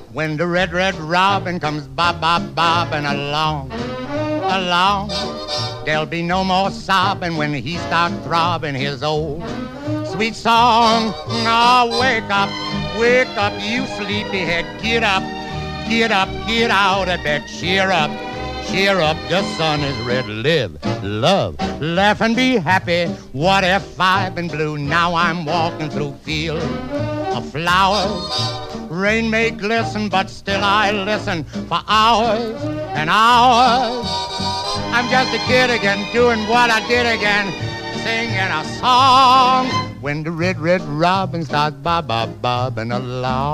When the red robin comes bobbing along, there'll be no more sobbing when he starts throbbing his old sweet song. Oh, wake up, you sleepyhead, get up, get out of bed, cheer up, the sun is red, live, love, laugh and be happy. What if I've been blue? Now I'm walking through fields of flowers. Rain may glisten, but still I listen for hours and hours. I'm just a kid again, doing what I did again, singing a song. When the red robin starts bobbing along.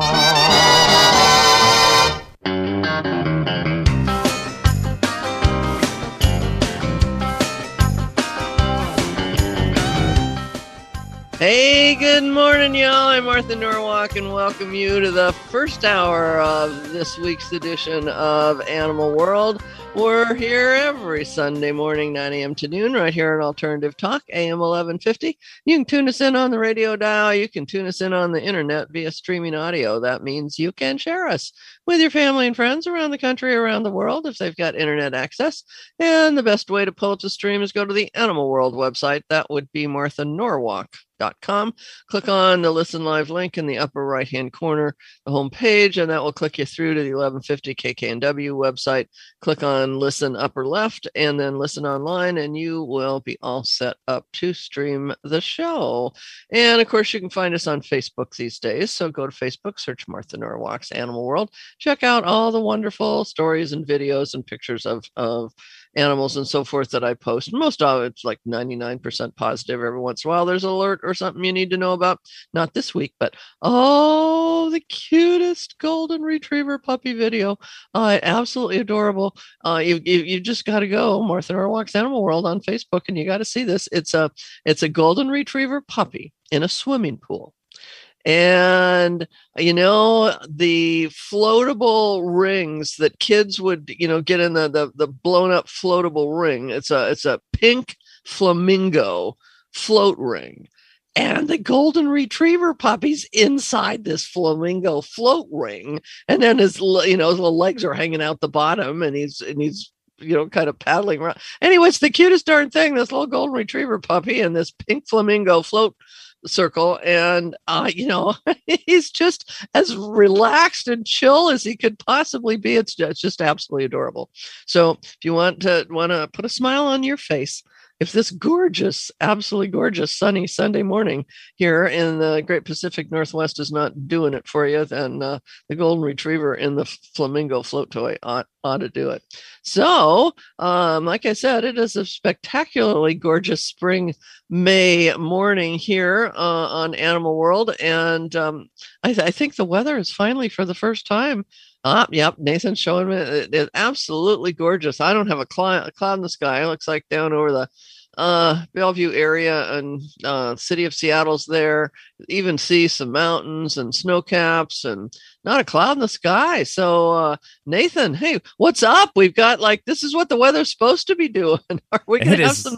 Hey, good morning, y'all. I'm Martha Norwalk, and welcome you to the first hour of this week's edition of Animal World. We're here every Sunday morning, 9 a.m. to noon, right here on Alternative Talk, AM 1150. You can tune us in on the radio dial. You can tune us in on the internet via streaming audio. That means you can share us with your family and friends around the country, around the world, if they've got internet access. And the best way to pull up the stream is go to the Animal World website. That would be marthanorwalk.com. Click on the Listen Live link in the upper right-hand corner, the home page, and that will click you through to the 1150 KKNW website. Click on Listen upper left, and then Listen online, and you will be all set up to stream the show. And, of course, you can find us on Facebook these days, so go to Facebook, search Martha Norwalk's Animal World. Check out all the wonderful stories and videos and pictures of animals and so forth that I post. Most of it's like 99% positive. Every once in a while, there's an alert or something you need to know about. Not this week, but the cutest golden retriever puppy video. Absolutely adorable. You just got to go Martha Norwalk's Animal World on Facebook, and you got to see this. It's a golden retriever puppy in a swimming pool. And, the floatable rings that kids would, get in the blown up floatable ring. It's a pink flamingo float ring. And the golden retriever puppy's inside this flamingo float ring. And then his little legs are hanging out the bottom, and he's kind of paddling around. Anyway, it's the cutest darn thing, this little golden retriever puppy and this pink flamingo float circle, and he's just as relaxed and chill as he could possibly be. It's just absolutely adorable. So if you want to put a smile on your face, if this gorgeous, absolutely gorgeous sunny Sunday morning here in the Great Pacific Northwest is not doing it for you, then the golden retriever in the flamingo float toy ought to do it. So, like I said, it is a spectacularly gorgeous spring May morning here on Animal World, and I think the weather is finally, for the first time. Yep, Nathan's showing me it's absolutely gorgeous. I don't have a cloud in the sky. It looks like down over the Bellevue area and city of Seattle's there. Even see some mountains and snow caps and not a cloud in the sky. So Nathan, hey, what's up? We've got this is what the weather's supposed to be doing. Are we going to have some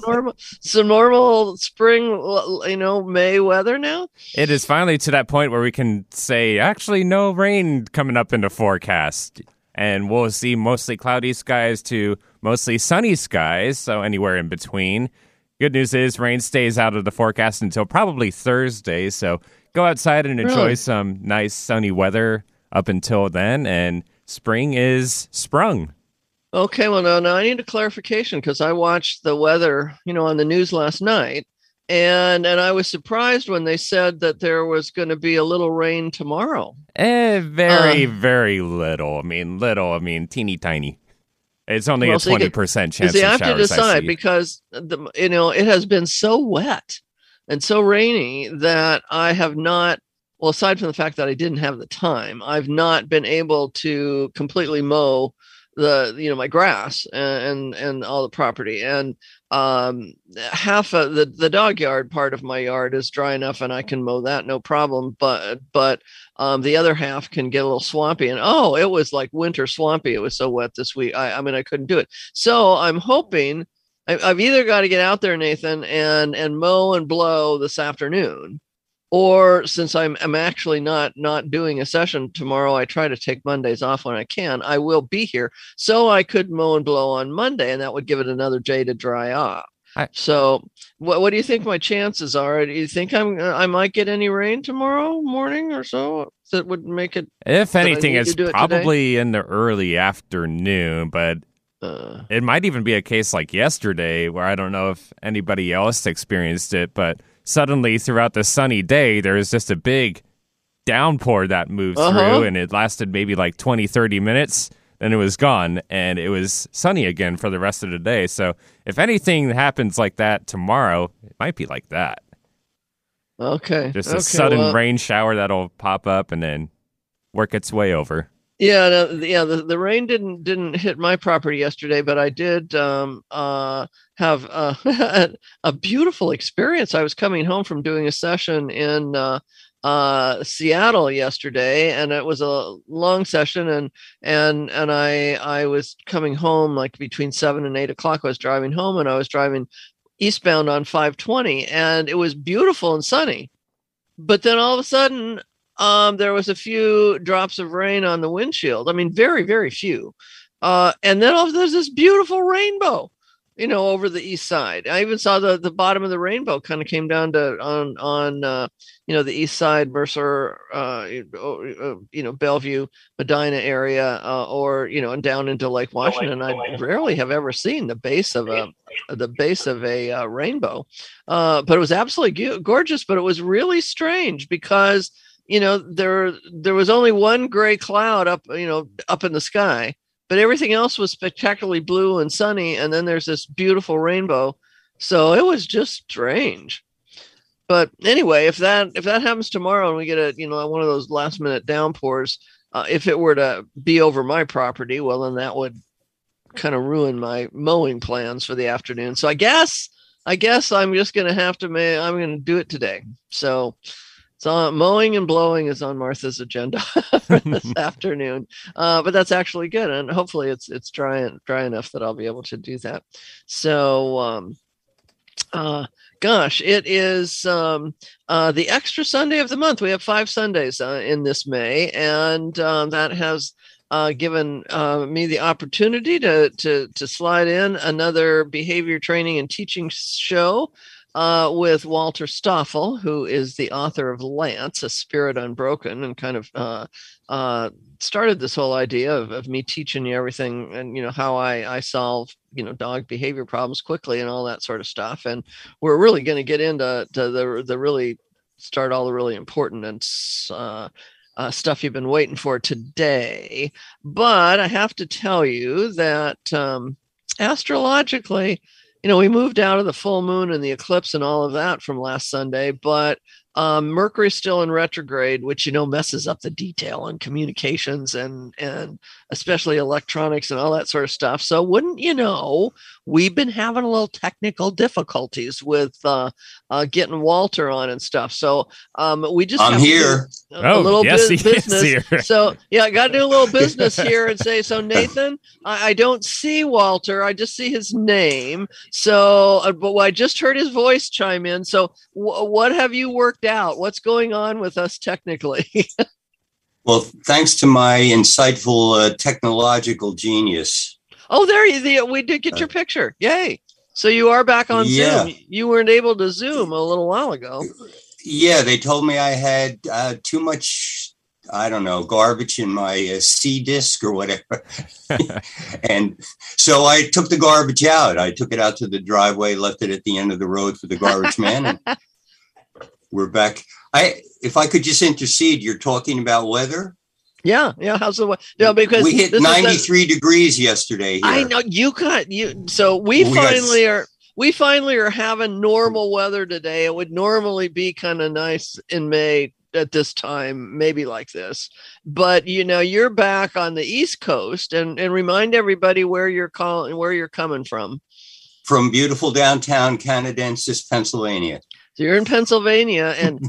normal spring, May weather now? It is finally to that point where we can say actually no rain coming up in the forecast. And we'll see mostly cloudy skies to mostly sunny skies, so anywhere in between. Good news is rain stays out of the forecast until probably Thursday, so go outside and enjoy some nice sunny weather up until then, and spring is sprung. Okay, well, now I need a clarification, because I watched the weather, on the news last night, and I was surprised when they said that there was going to be a little rain tomorrow. Very, very little. I mean, teeny tiny. It's only a 20% chance of showers. You have to decide, because it has been so wet and so rainy that I have not. Well, aside from the fact that I didn't have the time, I've not been able to completely mow my grass and all the property. And half of the dog yard part of my yard is dry enough, and I can mow that no problem. But the other half can get a little swampy, and it was like winter swampy. It was so wet this week. I couldn't do it. So I'm hoping I've either got to get out there, Nathan, and mow and blow this afternoon, Or since I'm actually not doing a session tomorrow, I try to take Mondays off when I can. I will be here, so I could mow and blow on Monday, and that would give it another day to dry off. So, what do you think my chances are? Do you think I might get any rain tomorrow morning or so that would make it? If anything, it's probably in the early afternoon, but it might even be a case like yesterday where I don't know if anybody else experienced it, but suddenly throughout the sunny day, there was just a big downpour that moved through, and it lasted maybe like 20, 30 minutes. Then it was gone, and it was sunny again for the rest of the day. So if anything happens like that tomorrow, it might be like that. Okay. Just a sudden rain shower that'll pop up and then work its way over. Yeah, the rain didn't hit my property yesterday, but I did have a beautiful experience. I was coming home from doing a session in Seattle yesterday, and it was a long session, and I was coming home like between 7 and 8 o'clock. I was driving home, and I was driving eastbound on 520, and it was beautiful and sunny. But then all of a sudden, there was a few drops of rain on the windshield. I mean, very, very few. And then there's this beautiful rainbow, over the east side. I even saw the bottom of the rainbow kind of came down to on the east side, Mercer, Bellevue, Medina area, and down into Lake Washington. I rarely have ever seen the base of a rainbow, but it was absolutely gorgeous. But it was really strange because there was only one gray cloud up in the sky, but everything else was spectacularly blue and sunny. And then there's this beautiful rainbow. So it was just strange. But anyway, if that happens tomorrow and we get one of those last minute downpours, if it were to be over my property, well, then that would kind of ruin my mowing plans for the afternoon. So I guess I'm just going to have to, I'm going to do it today. So mowing and blowing is on Martha's agenda for this afternoon, but that's actually good, and hopefully it's dry enough that I'll be able to do that. So, gosh, it is the extra Sunday of the month. We have 5 Sundays in this May, and that has given me the opportunity to slide in another behavior training and teaching show. With Walter Stoffel, who is the author of Lance, A Spirit Unbroken, and kind of started this whole idea of me teaching you everything and, how I solve, dog behavior problems quickly and all that sort of stuff. And we're really going to get into the really start all the really important and stuff you've been waiting for today. But I have to tell you that astrologically, we moved out of the full moon and the eclipse and all of that from last Sunday, but Mercury's still in retrograde, which, messes up the detail and communications and especially electronics and all that sort of stuff. So wouldn't you know, we've been having a little technical difficulties with getting Walter on and stuff. So we just I'm here. A little bit of business. Here. So yeah, I got to do a little business here and say, so Nathan, I don't see Walter. I just see his name. So, but I just heard his voice chime in. So what have you worked out? What's going on with us technically? Well, thanks to my insightful technological genius. Oh, we did get your picture. Yay. So you are back on Zoom. You weren't able to Zoom a little while ago. Yeah, they told me I had too much, I don't know, garbage in my C disk or whatever. And so I took the garbage out. I took it out to the driveway, left it at the end of the road for the garbage man. And we're back. If I could just intercede, you're talking about weather? Yeah. How's the weather? No, because we hit 93 degrees yesterday here. I know so we finally are having normal weather today. It would normally be kind of nice in May at this time, maybe like this. But you're back on the East Coast, and remind everybody where you're coming from. From beautiful downtown Canadensis, Pennsylvania. So you're in Pennsylvania and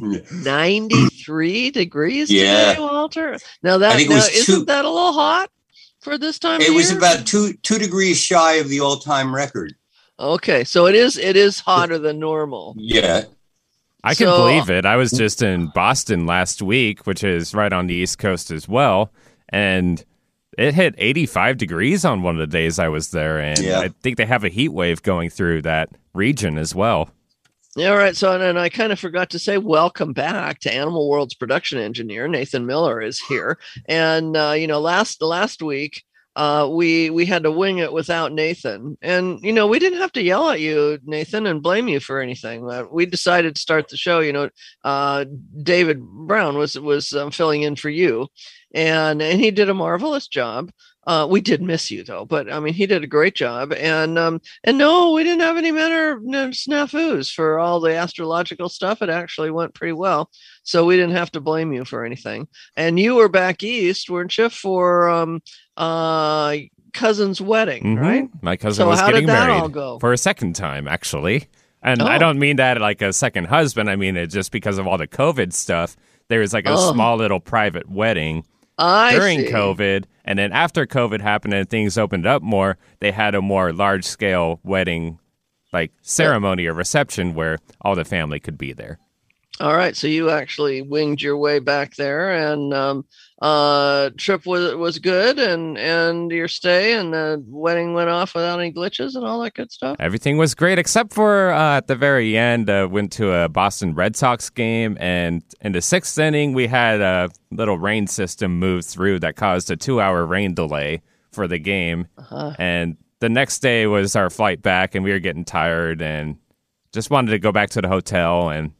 93 degrees today, Walter. Now isn't that a little hot for this time of year? It was about two degrees shy of the all-time record. Okay, so it is hotter than normal. Yeah. I can believe it. I was just in Boston last week, which is right on the East Coast as well, and it hit 85 degrees on one of the days I was there, and I think they have a heat wave going through that region as well. Yeah, all right. So, and I kind of forgot to say, welcome back to Animal World's production engineer. Nathan Miller is here. And, last week, we had to wing it without Nathan. And, we didn't have to yell at you, Nathan, and blame you for anything. We decided to start the show. David Brown was filling in for you, and he did a marvelous job. We did miss you though, but I mean, he did a great job. And no, we didn't have any manner snafus for all the astrological stuff. It actually went pretty well. So we didn't have to blame you for anything. And you were back east, weren't you, for cousin's wedding, right? My cousin was getting married go? For a second time, actually. And I don't mean that like a second husband. I mean it just because of all the COVID stuff. There was like a small little private wedding during COVID, and then after COVID happened and things opened up more, they had a more large-scale wedding, like ceremony or reception where all the family could be there. All right, so you actually winged your way back there, and trip was good, and your stay and the wedding went off without any glitches and all that good stuff. Everything was great except for at the very end, went to a Boston Red Sox game, and in the sixth inning we had a little rain system move through that caused a 2-hour rain delay for the game, and the next day was our flight back, and we were getting tired and just wanted to go back to the hotel and.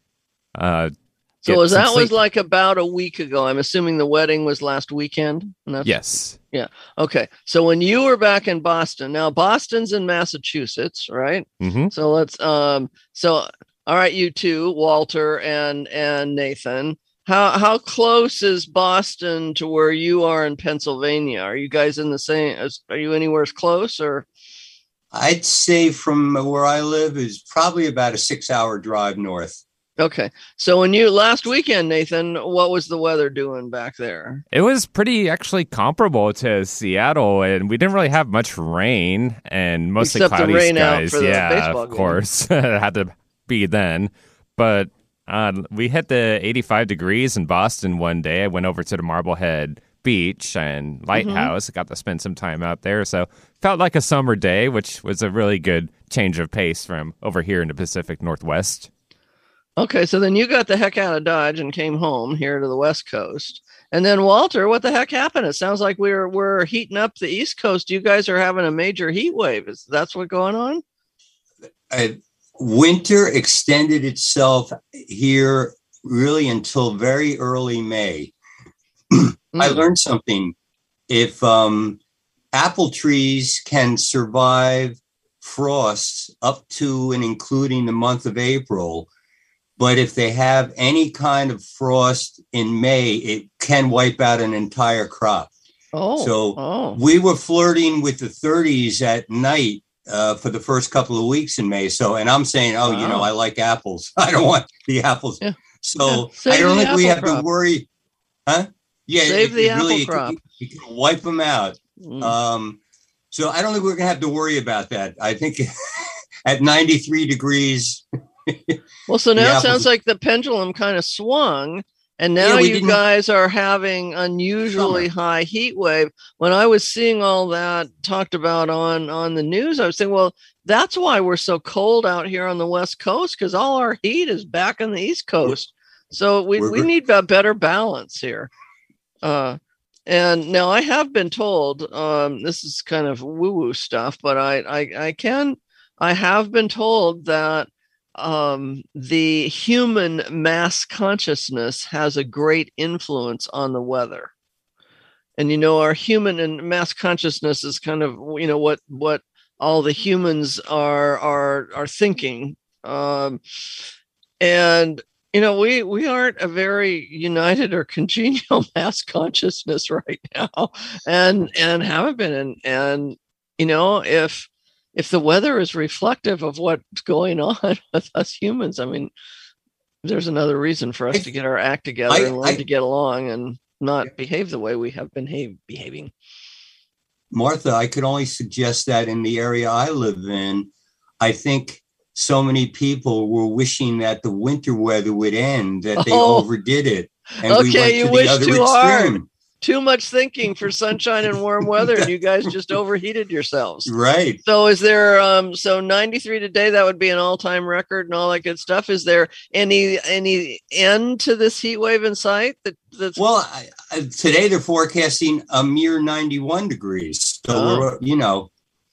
So that was like about a week ago. I'm assuming the wedding was last weekend. Yes. Yeah. Okay. So when you were back in Boston, now Boston's in Massachusetts, right? Mm-hmm. So let's all right, you two, Walter and Nathan. How close is Boston to where you are in Pennsylvania? Are you guys in the same? Are you anywhere close or? I'd say from where I live is probably about a 6-hour drive north. Okay. So when you last weekend, Nathan, what was the weather doing back there? It was pretty actually comparable to Seattle, and we didn't really have much rain and mostly except cloudy the rain skies. Out for the baseball of game. course. It had to be then. But we hit the 85 degrees in Boston one day. I went over to the Marblehead Beach and Lighthouse. I got to spend some time out there. So felt like a summer day, which was a really good change of pace from over here in the Pacific Northwest. Okay, so then you got the heck out of Dodge and came home here to the West Coast. And then Walter, what the heck happened? It sounds like we're heating up the East Coast. You guys are having a major heat wave. That's what's going on? Winter extended itself here really until very early May. I learned something. If apple trees can survive frosts up to and including the month of April, but if they have any kind of frost in May, it can wipe out an entire crop. We were flirting with the 30s at night for the first couple of weeks in May. So, and I'm saying, I like apples. I don't want the apples. Yeah. So I don't think we have to worry. Huh? Yeah. Save the apple crop. You can wipe them out. So I don't think we're going to have to worry about that. I think at 93 degrees. Well, so now it sounds like the pendulum kind of swung, and now you guys are having unusually high heat wave. When I was seeing all that talked about on the news, I was saying, well, that's why we're so cold out here on the West Coast, because all our heat is back on the East Coast. So we need a better balance here. And now I have been told, this is kind of woo-woo stuff, but I have been told that the human mass consciousness has a great influence on the weather. And, our human and mass consciousness is kind of, what all the humans are thinking. And, we aren't a very united or congenial mass consciousness right now and haven't been. And if the weather is reflective of what's going on with us humans, I mean, there's another reason for us to get our act together and learn to get along and not behave the way we have been behaving. Martha, I could only suggest that in the area I live in, I think so many people were wishing that the winter weather would end, that they overdid it. And we went to you the wished other too extreme. hard. Too much thinking for sunshine and warm weather, and you guys just overheated yourselves. Right. So is there so 93 today, that would be an all-time record and all that good stuff. Is there any end to this heat wave in sight? That's Well, today they're forecasting a mere 91 degrees. So we're, Now,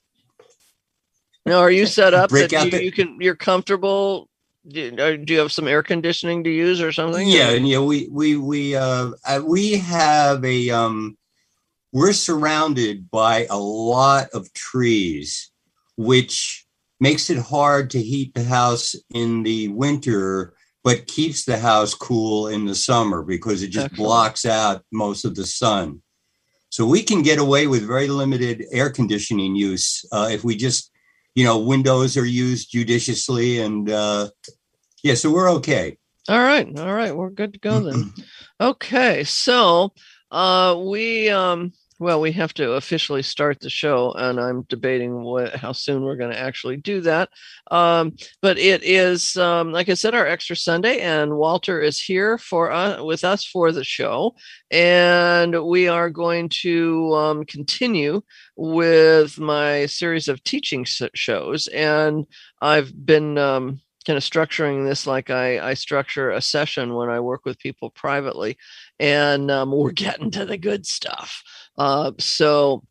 are you set up Break that out you're comfortable? Do you have some air conditioning to use or something? Yeah, we have we're surrounded by a lot of trees, which makes it hard to heat the house in the winter, but keeps the house cool in the summer because it just blocks out most of the sun. So we can get away with very limited air conditioning use if we just, windows are used judiciously, and so we're okay. All right. We're good to go then. Okay. So we have to officially start the show, and I'm debating how soon we're going to actually do that. But it is, like I said, our Extra Sunday, and Walter is here with us for the show, and we are going to continue with my series of teaching shows. And I've been kind of structuring this like I structure a session when I work with people privately, and we're getting to the good stuff. So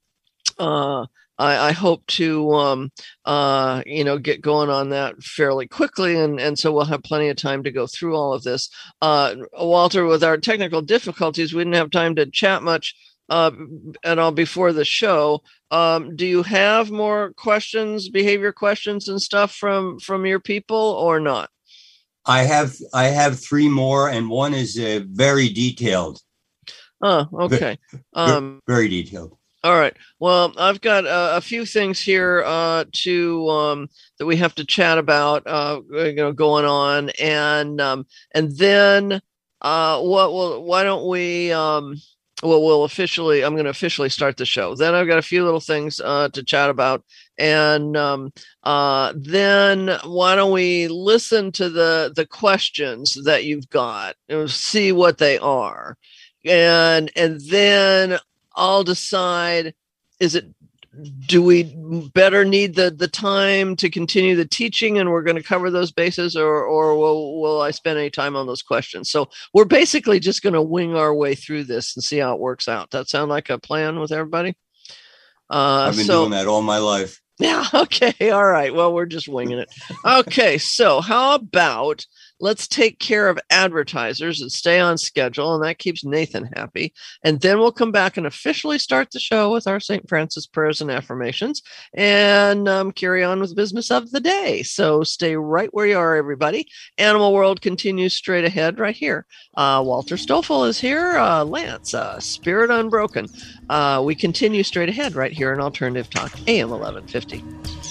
I hope to, get going on that fairly quickly. And so we'll have plenty of time to go through all of this. Walter, with our technical difficulties, we didn't have time to chat much at all before the show. Do you have more questions, behavior questions and stuff from your people or not? I have three more, and one is very detailed. Oh, okay. Very detailed. All right. Well, I've got a few things here that we have to chat about, going on, and then why don't we? I'm going to officially start the show. Then I've got a few little things to chat about, and then why don't we listen to the questions that you've got and see what they are, and then I'll decide, do we better need the time to continue the teaching and we're going to cover those bases, or will I spend any time on those questions? So we're basically just going to wing our way through this and see how it works out. That sound like a plan with everybody? I've been doing that all my life. Yeah. Okay. All right. Well, we're just winging it. Okay. So how about let's take care of advertisers and stay on schedule, and that keeps Nathan happy. And then we'll come back and officially start the show with our St. Francis prayers and affirmations, and carry on with business of the day. So stay right where you are, everybody. Animal World continues straight ahead right here. Walter Stoffel is here. Lance, Spirit Unbroken. We continue straight ahead right here in Alternative Talk, AM 1150.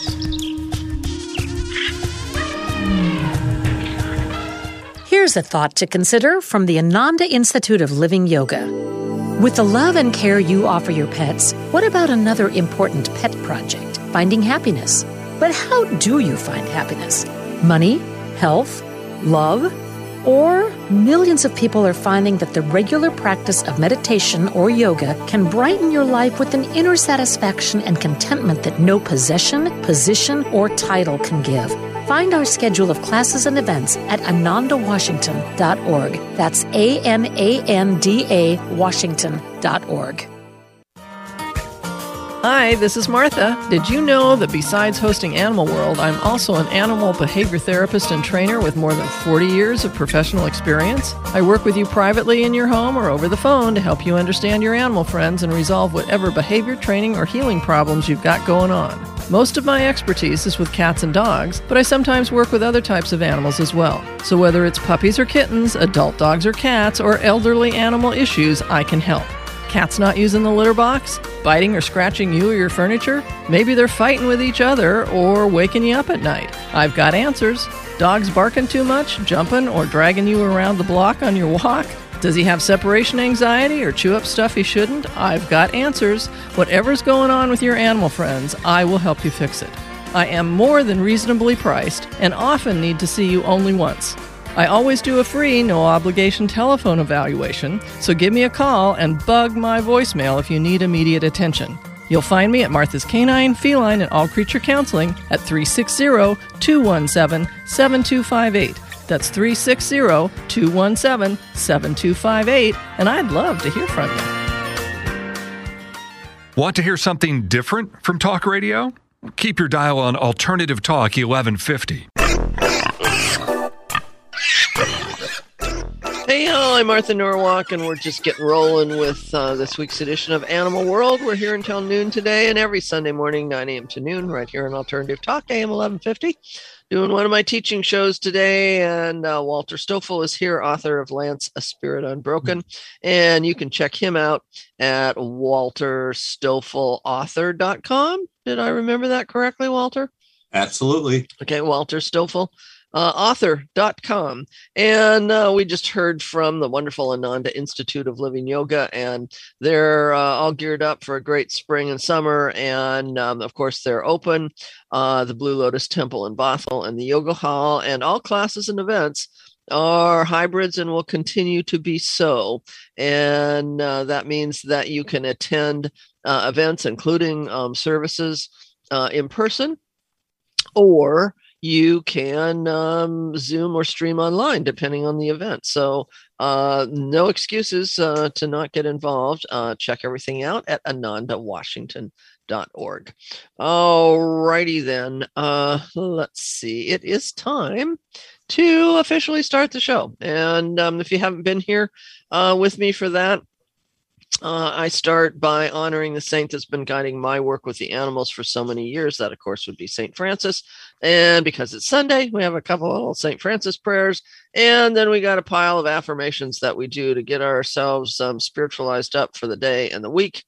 Here's a thought to consider from the Ananda Institute of Living Yoga. With the love and care you offer your pets, what about another important pet project, finding happiness? But how do you find happiness? Money? Health? Love? Or millions of people are finding that the regular practice of meditation or yoga can brighten your life with an inner satisfaction and contentment that no possession, position, or title can give. Find our schedule of classes and events at anandawashington.org. That's ANANDA Washington.org. Hi, this is Martha. Did you know that besides hosting Animal World, I'm also an animal behavior therapist and trainer with more than 40 years of professional experience? I work with you privately in your home or over the phone to help you understand your animal friends and resolve whatever behavior, training, or healing problems you've got going on. Most of my expertise is with cats and dogs, but I sometimes work with other types of animals as well. So whether it's puppies or kittens, adult dogs or cats, or elderly animal issues, I can help. Cats not using the litter box? Biting or scratching you or your furniture? Maybe they're fighting with each other or waking you up at night. I've got answers. Dogs barking too much, jumping, or dragging you around the block on your walk? Does he have separation anxiety or chew up stuff he shouldn't? I've got answers. Whatever's going on with your animal friends, I will help you fix it. I am more than reasonably priced and often need to see you only once. I always do a free, no-obligation telephone evaluation, so give me a call and bug my voicemail if you need immediate attention. You'll find me at Martha's Canine, Feline, and All Creature Counseling at 360-217-7258. That's 360-217-7258, and I'd love to hear from you. Want to hear something different from talk radio? Keep your dial on Alternative Talk 1150. Hey, y'all, I'm Martha Norwalk, and we're just getting rolling with this week's edition of Animal World. We're here until noon today, and every Sunday morning, 9 a.m. to noon, right here on Alternative Talk, AM 1150. Doing one of my teaching shows today, and Walter Stoffel is here, author of Lance, A Spirit Unbroken, and you can check him out at walterstoffelauthor.com. Did I remember that correctly, Walter? Absolutely. Okay, Walter Stoffel. Author.com. And we just heard from the wonderful Ananda Institute of Living Yoga, and they're all geared up for a great spring and summer. And of course, they're open. The Blue Lotus Temple in Bothell and the Yoga Hall, and all classes and events are hybrids and will continue to be so. And that means that you can attend events, including services in person, or you can Zoom or stream online, depending on the event. So no excuses to not get involved. Check everything out at anandawashington.org. All righty then. Let's see. It is time to officially start the show. And if you haven't been here with me for that, I start by honoring the saint that's been guiding my work with the animals for so many years. That, of course, would be St. Francis. And because it's Sunday, we have a couple of little St. Francis prayers. And then we got a pile of affirmations that we do to get ourselves spiritualized up for the day and the week.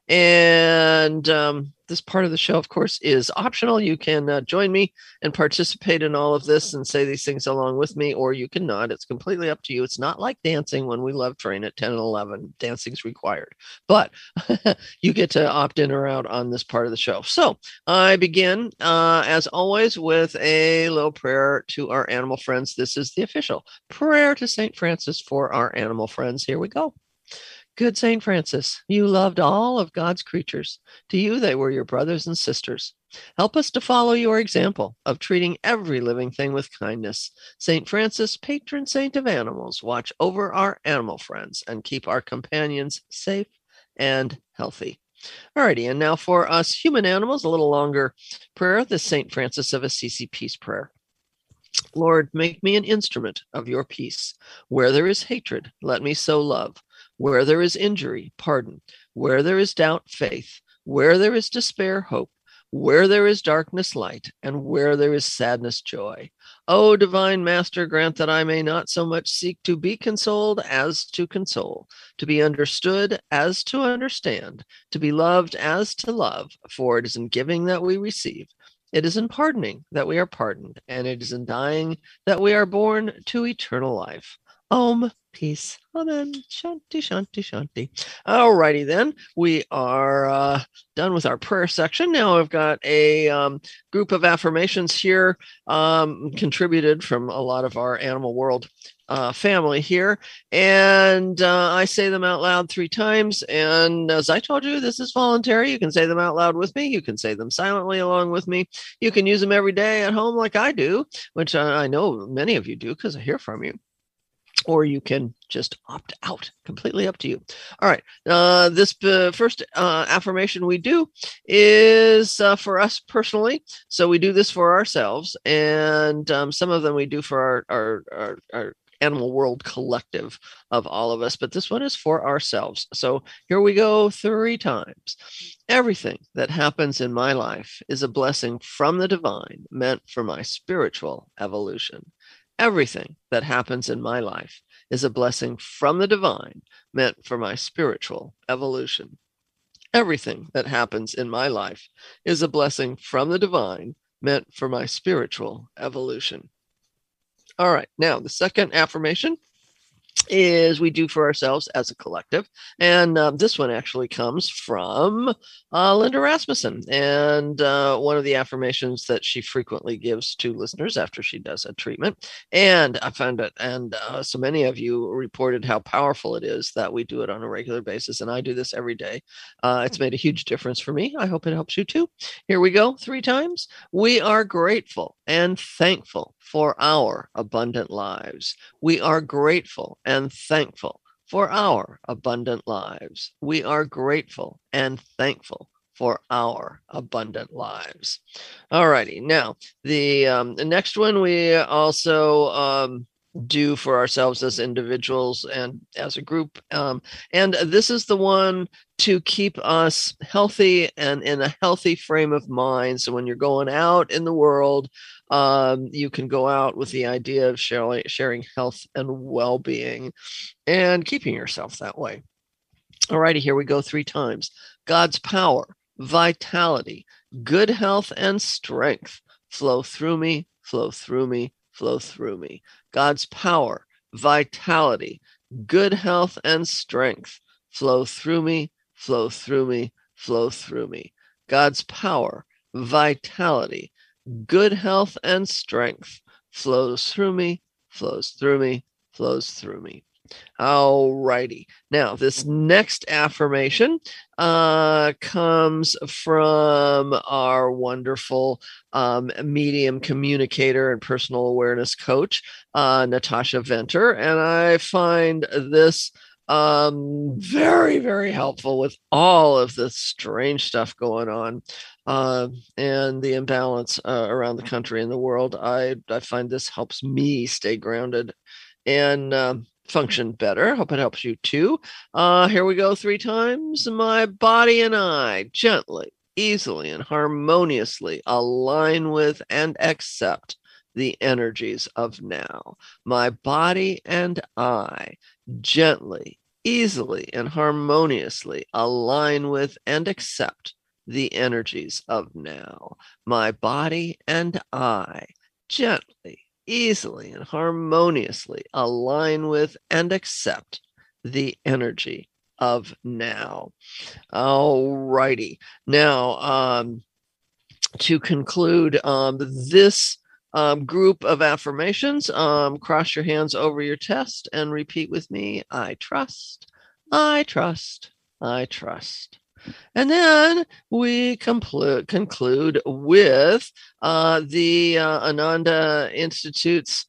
And this part of the show, of course, is optional. You can join me and participate in all of this and say these things along with me, or you can not. It's completely up to you. It's not like dancing when we love train at 10 and 11. Dancing's required. But you get to opt in or out on this part of the show. So I begin, as always, with a little prayer to our animal friends. This is the official prayer to St. Francis for our animal friends. Here we go. Good St. Francis, you loved all of God's creatures. To you, they were your brothers and sisters. Help us to follow your example of treating every living thing with kindness. St. Francis, patron saint of animals, watch over our animal friends and keep our companions safe and healthy. Alrighty, and now for us human animals, a little longer prayer, the St. Francis of Assisi Peace Prayer. Lord, make me an instrument of your peace. Where there is hatred, let me sow love. Where there is injury, pardon. Where there is doubt, faith. Where there is despair, hope. Where there is darkness, light. And where there is sadness, joy. O divine Master, grant that I may not so much seek to be consoled as to console, to be understood as to understand, to be loved as to love, for it is in giving that we receive. It is in pardoning that we are pardoned, and it is in dying that we are born to eternal life. Om, peace, amen, shanti, shanti, shanti. All righty then, we are done with our prayer section. Now I've got a group of affirmations here, contributed from a lot of our Animal World family here, and I say them out loud 3 times, and as I told you, this is voluntary. You can say them out loud with me. You can say them silently along with me. You can use them every day at home like I do, which I know many of you do because I hear from you. Or you can just opt out. Completely up to you. All right. This first affirmation we do is for us personally. So we do this for ourselves. And some of them we do for our Animal World collective of all of us. But this one is for ourselves. So here we go 3 times. Everything that happens in my life is a blessing from the divine, meant for my spiritual evolution. Everything that happens in my life is a blessing from the divine, meant for my spiritual evolution. Everything that happens in my life is a blessing from the divine, meant for my spiritual evolution. All right, now the second affirmation is we do for ourselves as a collective. And this one actually comes from Linda Rasmussen. And one of the affirmations that she frequently gives to listeners after she does a treatment. And I found it, and so many of you reported how powerful it is that we do it on a regular basis. And I do this every day. It's made a huge difference for me. I hope it helps you too. Here we go, 3 times. We are grateful and thankful for our abundant lives. We are grateful and thankful for our abundant lives. We are grateful and thankful for our abundant lives. All righty. Now, the next one we also do for ourselves as individuals and as a group. And this is the one to keep us healthy and in a healthy frame of mind. So when you're going out in the world, you can go out with the idea of sharing health and well-being and keeping yourself that way. All righty, here we go 3 times. God's power, vitality, good health, and strength flow through me, flow through me, flow through me. God's power, vitality, good health, and strength flow through me, flow through me, flow through me. God's power, vitality, good health, and strength flows through me, flows through me, flows through me. All righty. Now, this next affirmation comes from our wonderful medium communicator and personal awareness coach, Natasha Venter. And I find this very, very helpful with all of the strange stuff going on and the imbalance around the country and the world. I find this helps me stay grounded and function better. Hope it helps you too. Here we go 3 times. My body and I gently, easily, and harmoniously align with and accept the energies of now. My body and I gently, easily, and harmoniously align with and accept the energies of now. My body and I gently, easily, and harmoniously align with and accept the energy of now. All righty. Now, to conclude this group of affirmations, cross your hands over your chest and repeat with me. I trust, I trust, I trust. And then we conclude with the Ananda Institute's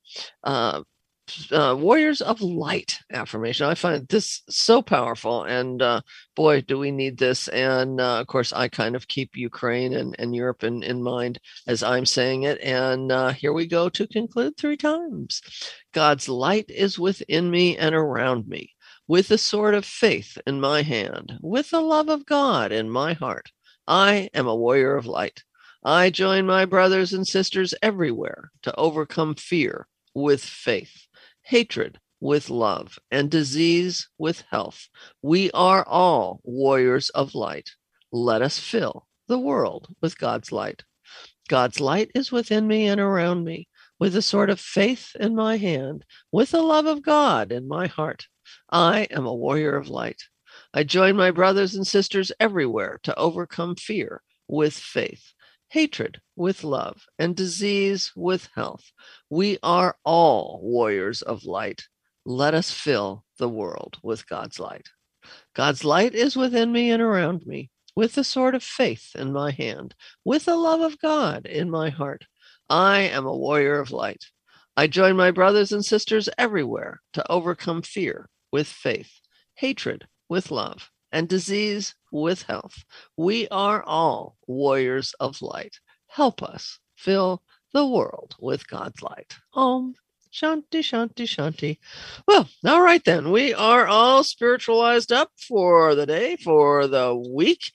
Warriors of Light affirmation. I find this so powerful, and boy, do we need this. And of course, I kind of keep Ukraine and Europe in mind as I'm saying it. And here we go to conclude 3 times. God's light is within me and around me. With the sword of faith in my hand, with the love of God in my heart, I am a warrior of light. I join my brothers and sisters everywhere to overcome fear with faith, hatred with love, and disease with health. We are all warriors of light. Let us fill the world with God's light. God's light is within me and around me, with the sword of faith in my hand, with the love of God in my heart. I am a warrior of light. I join my brothers and sisters everywhere to overcome fear with faith, hatred with love, and disease with health. We are all warriors of light. Let us fill the world with God's light. God's light is within me and around me, with the sword of faith in my hand, with the love of God in my heart. I am a warrior of light. I join my brothers and sisters everywhere to overcome fear with faith, hatred with love, and disease with health. We are all warriors of light. Help us fill the world with God's light. Om Shanti, Shanti, Shanti. Well, all right then. We are all spiritualized up for the day, for the week,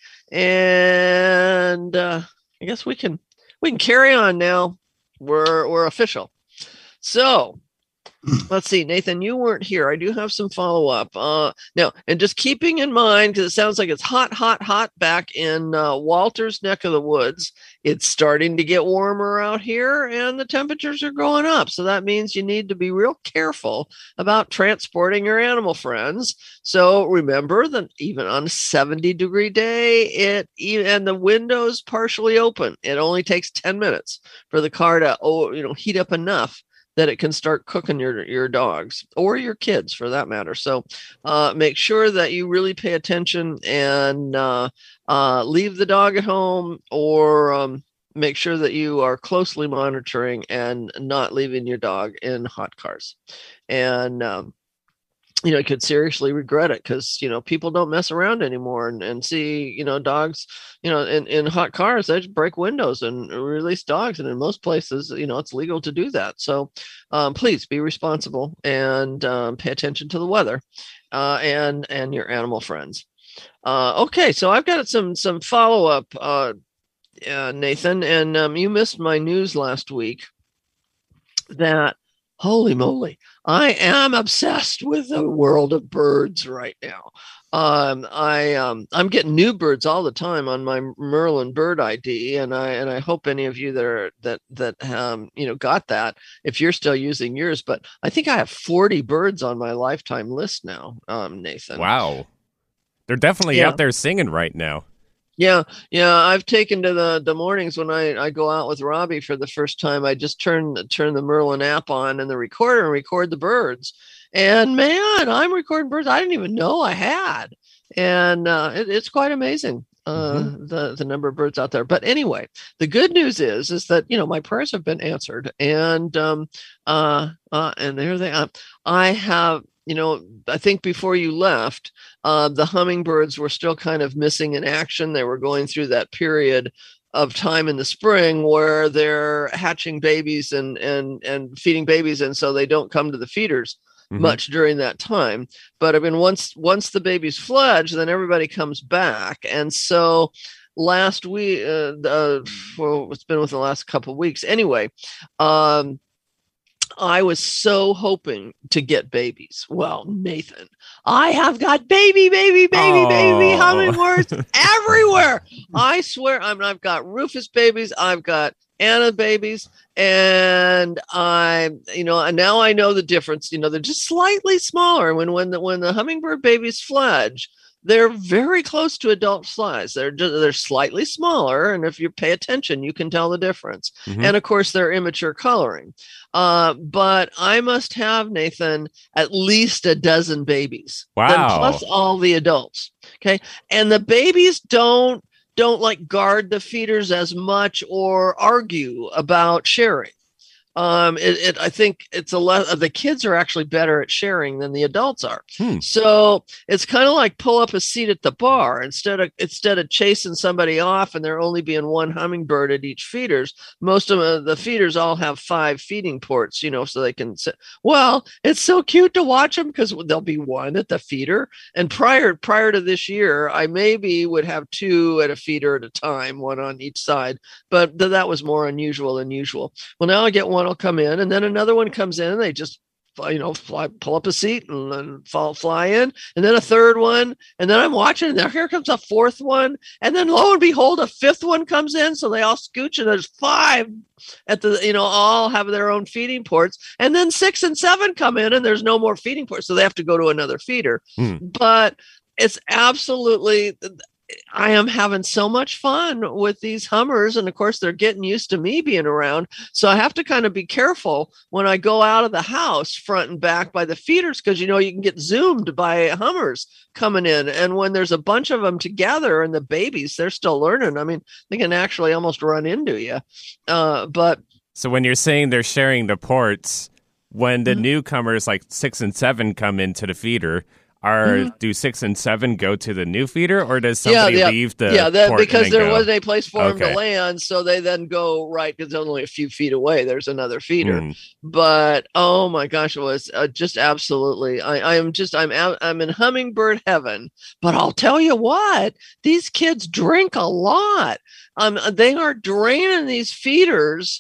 and I guess we can carry on now. We're official. So, Let's see, Nathan, you weren't here. I do have some follow-up. Now, and just keeping in mind, because it sounds like it's hot, hot, hot back in Walter's neck of the woods. It's starting to get warmer out here, and the temperatures are going up. So that means you need to be real careful about transporting your animal friends. So remember that even on a 70-degree day, and the window's partially open, it only takes 10 minutes for the car to heat up enough that it can start cooking your dogs or your kids for that matter. So make sure that you really pay attention and leave the dog at home, or make sure that you are closely monitoring and not leaving your dog in hot cars. And you could seriously regret it, because people don't mess around anymore and see dogs in hot cars. They just break windows and release dogs, and in most places it's legal to do that. So please be responsible and pay attention to the weather and your animal friends. Okay, so I've got some follow-up, Nathan, and you missed my news last week that, holy moly, I am obsessed with the world of birds right now. I'm getting new birds all the time on my Merlin Bird ID, and I hope any of you that got that, if you're still using yours. But I think I have 40 birds on my lifetime list now, Nathan. Wow, they're definitely out there singing right now. Yeah. I've taken to the mornings when I go out with Robbie for the first time. I just turn the Merlin app on and the recorder and record the birds. And man, I'm recording birds I didn't even know I had. And it's quite amazing, the number of birds out there. But anyway, the good news is that my prayers have been answered, and there they are. I have. I think before you left, the hummingbirds were still kind of missing in action. They were going through that period of time in the spring where they're hatching babies and feeding babies, and so they don't come to the feeders much during that time. But I mean, once the babies fledge, then everybody comes back, and so last week, it's been with the last couple of weeks anyway. I was so hoping to get babies. Well, Nathan, I have got baby hummingbirds everywhere. I swear, I've got Rufus babies, I've got Anna babies, and now I know the difference. They're just slightly smaller. When the hummingbird babies fledge, they're very close to adult size. They're slightly smaller, and if you pay attention, you can tell the difference. And of course, they're immature coloring. But I must have, Nathan, at least a dozen babies. Wow! Then plus all the adults. Okay, and the babies don't like guard the feeders as much or argue about sharing. I think it's the kids are actually better at sharing than the adults are. So it's kind of like pull up a seat at the bar instead of chasing somebody off and there only being one hummingbird at each feeders. Most of the feeders all have 5 feeding ports, so they can sit. Well, it's so cute to watch them because there'll be one at the feeder. And prior to this year, I maybe would have 2 at a feeder at a time, one on each side, but that was more unusual than usual. Well, now I get one will come in, and then another one comes in, and they just pull up a seat and then fly in, and then a third one, and then I'm watching, and there here comes a fourth one, and then lo and behold, a fifth one comes in, so they all scooch, and there's 5 at the all have their own feeding ports, and then 6 and 7 come in, and there's no more feeding ports, so they have to go to another feeder. But it's absolutely, I am having so much fun with these hummers. And of course, they're getting used to me being around. So I have to kind of be careful when I go out of the house front and back by the feeders, because, you can get zoomed by hummers coming in. And when there's a bunch of them together and the babies, they're still learning. I mean, they can actually almost run into you. But so when you're saying they're sharing the ports, when the newcomers like 6 and 7 come into the feeder, do 6 and 7 go to the new feeder, or does somebody leave the port because there wasn't a place for them to land, so they then go right, because only a few feet away there's another feeder. But oh my gosh, it was just absolutely. I'm in hummingbird heaven. But I'll tell you what, these kids drink a lot. They are draining these feeders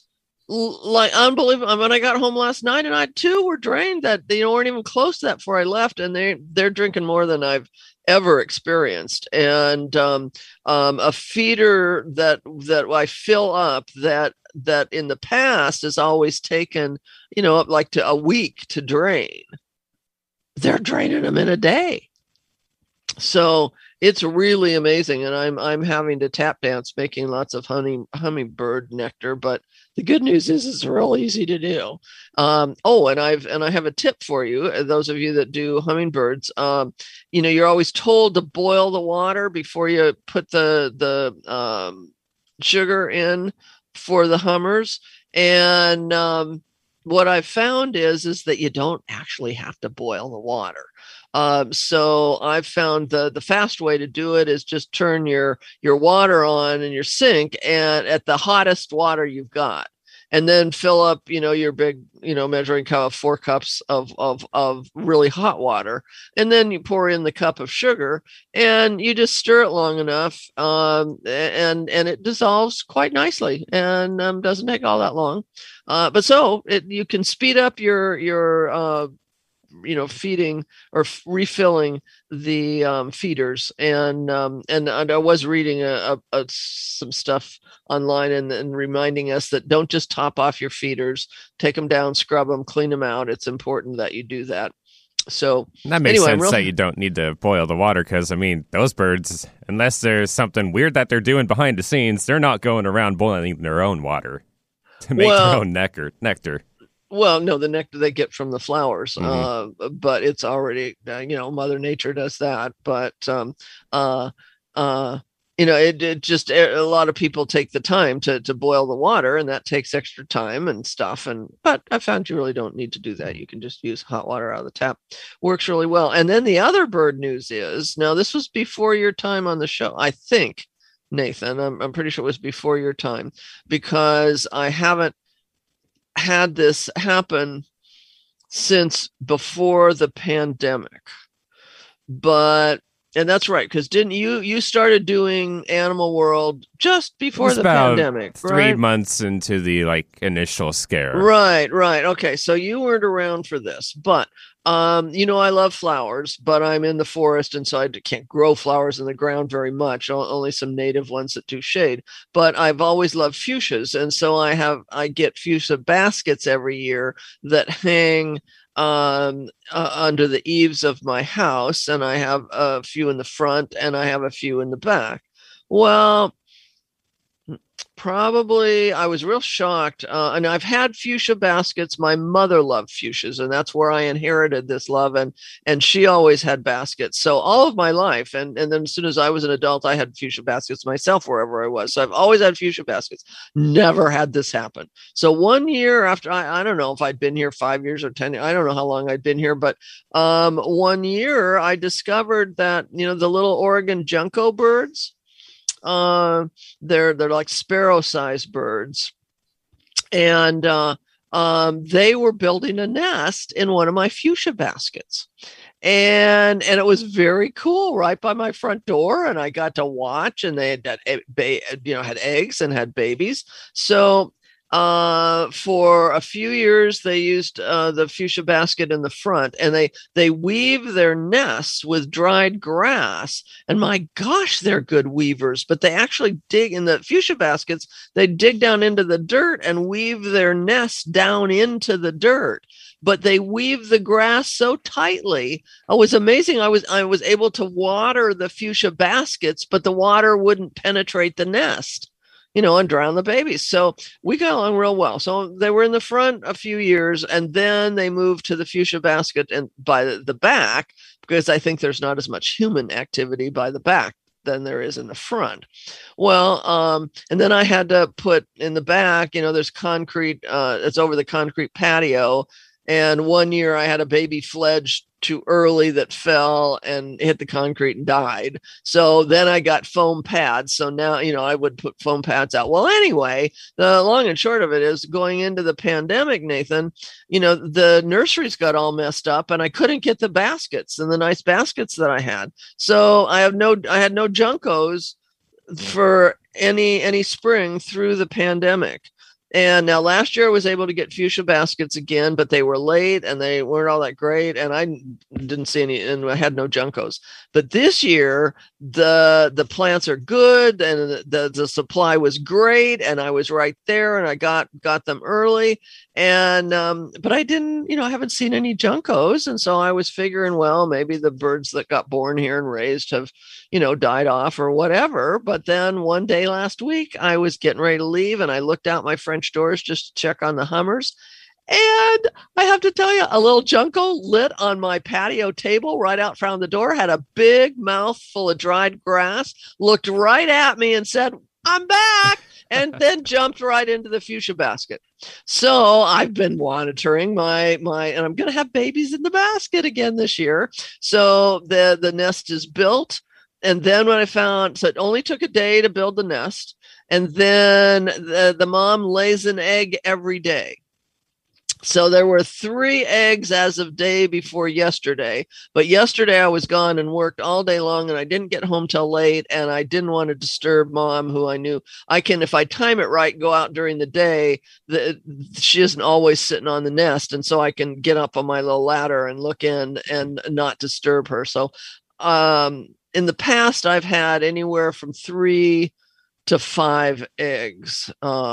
like unbelievable. When I got home last night, and I too were drained that they weren't even close to that before I left, and they're drinking more than I've ever experienced. And a feeder that I fill up that in the past has always taken up like to a week to drain. They're draining them in a day. So it's really amazing, and I'm having to tap dance making lots of hummingbird nectar. But the good news is it's real easy to do. And I have a tip for you, those of you that do hummingbirds. You're always told to boil the water before you put the sugar in for the hummers. And what I've found is that you don't actually have to boil the water. So I've found the fast way to do it is just turn your water on in your sink and at the hottest water you've got, and then fill up, your big, measuring cup of 4 cups of really hot water. And then you pour in the cup of sugar and you just stir it long enough. And it dissolves quite nicely and doesn't take all that long. You can speed up your feeding or refilling the feeders. And I was reading some stuff online and reminding us that don't just top off your feeders, take them down, scrub them, clean them out. It's important that you do that. So that makes sense that you don't need to boil the water, because those birds, unless there's something weird that they're doing behind the scenes, they're not going around boiling their own water to make their own nectar. Well, no, the nectar they get from the flowers, but it's already, Mother Nature does that. But, it just, a lot of people take the time to boil the water, and that takes extra time and stuff. But I found you really don't need to do that. You can just use hot water out of the tap. Works really well. And then the other bird news is, now this was before your time on the show, I think, Nathan. I'm pretty sure it was before your time, because I haven't had this happen since before the pandemic. And that's right, because didn't you started doing Animal World just before the pandemic, 3 months into the initial scare. Right. Okay, so you weren't around for this, but I love flowers, but I'm in the forest, and so I can't grow flowers in the ground very much, only some native ones that do shade. But I've always loved fuchsias, and so I get fuchsia baskets every year that hang under the eaves of my house, and I have a few in the front and I have a few in the back. Well, probably I was real shocked. And I've had fuchsia baskets. My mother loved fuchsias, and that's where I inherited this love. And she always had baskets. So all of my life. And then as soon as I was an adult, I had fuchsia baskets myself wherever I was. So I've always had fuchsia baskets. Never had this happen. So 1 year after, I don't know if I'd been here 5 years or 10, I don't know how long I'd been here, but 1 year I discovered that, the little Oregon junco birds, they're like sparrow-sized birds, and they were building a nest in one of my fuchsia baskets, and it was very cool right by my front door, and I got to watch, and they had eggs and had babies. So for a few years they used the fuchsia basket in the front, and they weave their nests with dried grass, and my gosh, they're good weavers. But they actually dig in the fuchsia baskets, they dig down into the dirt and weave their nests down into the dirt, but they weave the grass so tightly. It was amazing. I was able to water the fuchsia baskets, but the water wouldn't penetrate the nest, and drown the babies. So we got along real well. So they were in the front a few years, and then they moved to the fuchsia basket and by the back, because I think there's not as much human activity by the back than there is in the front. Well, and then I had to put in the back, there's concrete, it's over the concrete patio. And 1 year I had a baby fledged too early that fell and hit the concrete and died. So then I got foam pads. So now, I would put foam pads out. Well, anyway, the long and short of it is, going into the pandemic, Nathan, the nurseries got all messed up, and I couldn't get the baskets and the nice baskets that I had. So I had no juncos for any spring through the pandemic. And now last year I was able to get fuchsia baskets again, but they were late and they weren't all that great. And I didn't see any, and I had no juncos. But this year the plants are good and the supply was great. And I was right there and I got them early. And, but I didn't, I haven't seen any juncos. And so I was figuring, well, maybe the birds that got born here and raised have, died off or whatever. But then one day last week, I was getting ready to leave and I looked out my French doors just to check on the hummers. And I have to tell you, a little junco lit on my patio table right out front of the door, had a big mouth full of dried grass, looked right at me and said, "I'm back," and then jumped right into the fuchsia basket. So I've been monitoring my, and I'm going to have babies in the basket again this year. So the nest is built. And then when I found, so it only took a day to build the nest. And then the mom lays an egg every day. So there were 3 eggs as of day before yesterday. But yesterday I was gone and worked all day long and I didn't get home till late. And I didn't want to disturb mom, who I knew I can, if I time it right, go out during the day. She isn't always sitting on the nest. And so I can get up on my little ladder and look in and not disturb her. So, in the past, I've had anywhere from 3 to 5 eggs,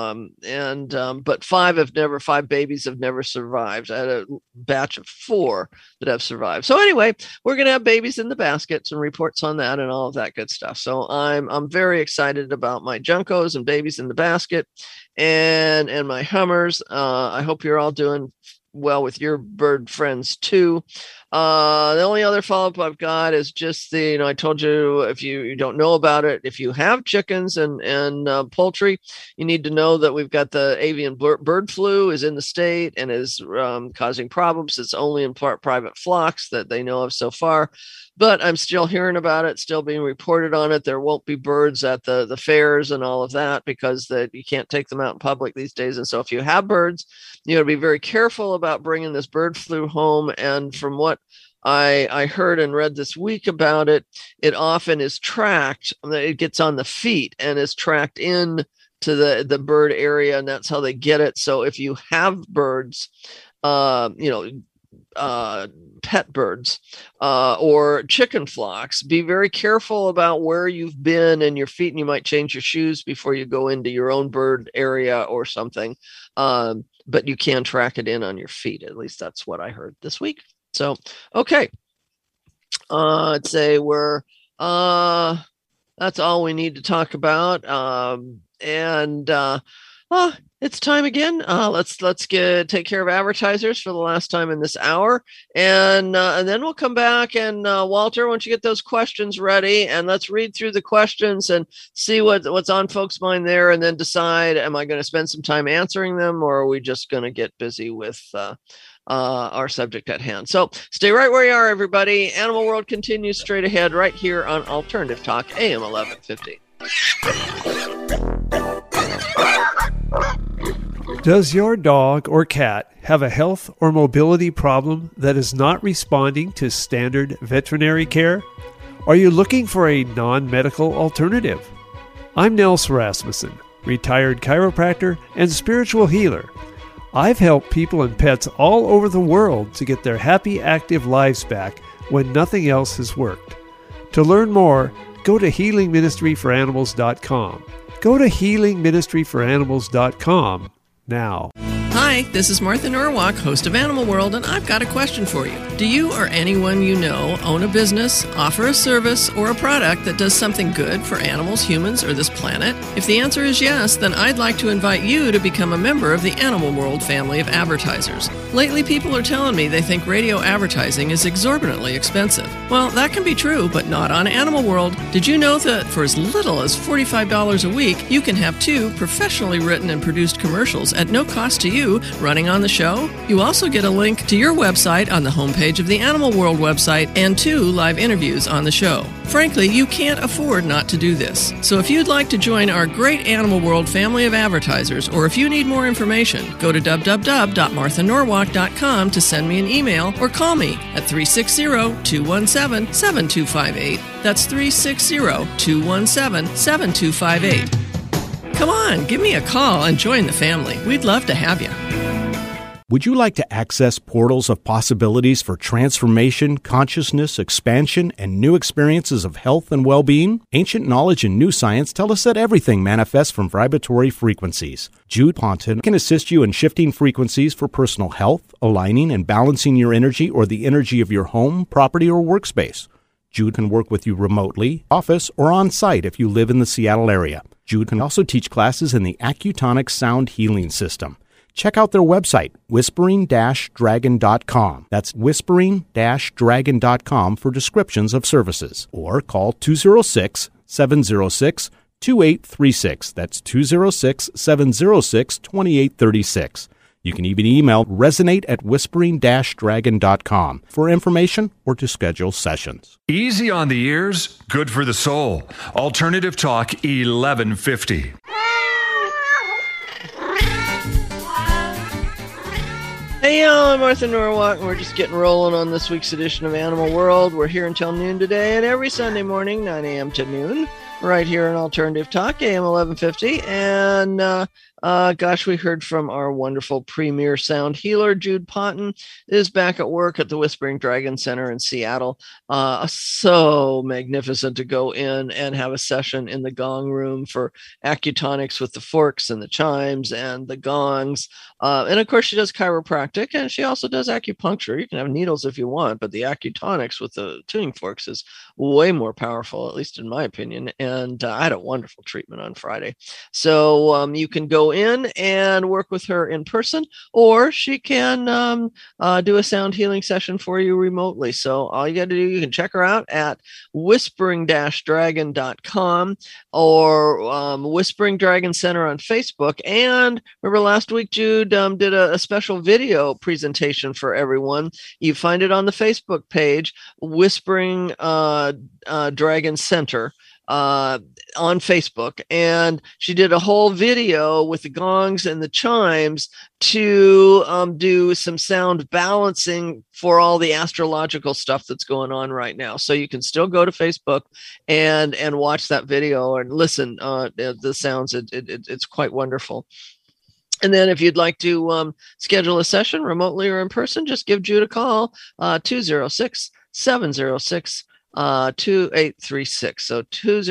but 5 babies have never survived. I had a batch of 4 that have survived. So anyway, we're going to have babies in the baskets and reports on that and all of that good stuff. So I'm very excited about my juncos and babies in the basket and my hummers. I hope you're all doing well with your bird friends too. The only other follow-up I've got is just I told you, if you don't know about it, if you have chickens and poultry, you need to know that we've got the avian bird flu is in the state and is causing problems. It's only in private flocks that they know of so far, but I'm still hearing about it, still being reported on it. There won't be birds at the fairs and all of that because you can't take them out in public these days. And so if you have birds, you got to be very careful about bringing this bird flu home. And from what I heard and read this week about it, it often is tracked. It gets on the feet and is tracked in to the bird area, and that's how they get it. So if you have birds, pet birds or chicken flocks, be very careful about where you've been and your feet, and you might change your shoes before you go into your own bird area or something. But you can track it in on your feet. At least that's what I heard this week. So, okay. I'd say that's all we need to talk about. It's time again. Let's take care of advertisers for the last time in this hour, and then we'll come back. And Walter, why don't you get those questions ready, and let's read through the questions and see what's on folks' mind there, and then decide: am I going to spend some time answering them, or are we just going to get busy with our subject at hand? So stay right where you are, everybody. Animal World continues straight ahead right here on Alternative Talk, AM 1150. Does your dog or cat have a health or mobility problem that is not responding to standard veterinary care? Are you looking for a non-medical alternative? I'm Nels Rasmussen, retired chiropractor and spiritual healer. I've helped people and pets all over the world to get their happy, active lives back when nothing else has worked. To learn more, go to healingministryforanimals.com. Go to healingministryforanimals.com now. Hi, this is Martha Norwalk, host of Animal World, and I've got a question for you. Do you or anyone you know own a business, offer a service, or a product that does something good for animals, humans, or this planet? If the answer is yes, then I'd like to invite you to become a member of the Animal World family of advertisers. Lately, people are telling me they think radio advertising is exorbitantly expensive. Well, that can be true, but not on Animal World. Did you know that for as little as $45 a week, you can have 2 professionally written and produced commercials at no cost to you running on the show? You also get a link to your website on the homepage of the Animal World website and 2 live interviews on the show. Frankly, you can't afford not to do this. So if you'd like to join our great Animal World family of advertisers, or if you need more information, go to www.marthanorwalk.com to send me an email or call me at 360-217-7258. That's 360-217-7258. Come on, give me a call and join the family. We'd love to have you. Would you like to access portals of possibilities for transformation, consciousness, expansion, and new experiences of health and well-being? Ancient knowledge and new science tell us that everything manifests from vibratory frequencies. Jude Ponton can assist you in shifting frequencies for personal health, aligning and balancing your energy or the energy of your home, property, or workspace. Jude can work with you remotely, office, or on-site if you live in the Seattle area. Jude can also teach classes in the Accutonic Sound Healing System. Check out their website, whispering-dragon.com. That's whispering-dragon.com for descriptions of services. Or call 206-706-2836. That's 206-706-2836. You can even email resonate@whispering-dragon.com for information or to schedule sessions. Easy on the ears, good for the soul. Alternative Talk 1150. Hey y'all, I'm Martha Norwalk, and we're just getting rolling on this week's edition of Animal World. We're here until noon today, and every Sunday morning, 9 a.m. to noon, right here on Alternative Talk, AM 1150. And we heard from our wonderful premier sound healer, Jude Ponton, is back at work at the Whispering Dragon Center in Seattle. So magnificent to go in and have a session in the gong room for acutonics with the forks and the chimes and the gongs. And of course, she does chiropractic, and she also does acupuncture. You can have needles if you want, but the acutonics with the tuning forks is way more powerful, at least in my opinion. And I had a wonderful treatment on Friday. So you can go in and work with her in person, or she can do a sound healing session for you remotely. So all you got to do, you can check her out at whispering-dragon.com or Whispering Dragon Center on Facebook. And remember last week, Jude did a special video presentation for everyone. You find it on the Facebook page, Whispering Dragon Center. On Facebook, and she did a whole video with the gongs and the chimes to do some sound balancing for all the astrological stuff that's going on right now. So you can still go to Facebook and watch that video and listen the sounds. It's quite wonderful. And then if you'd like to schedule a session remotely or in person, just give Jude a call, 206-706 2836. So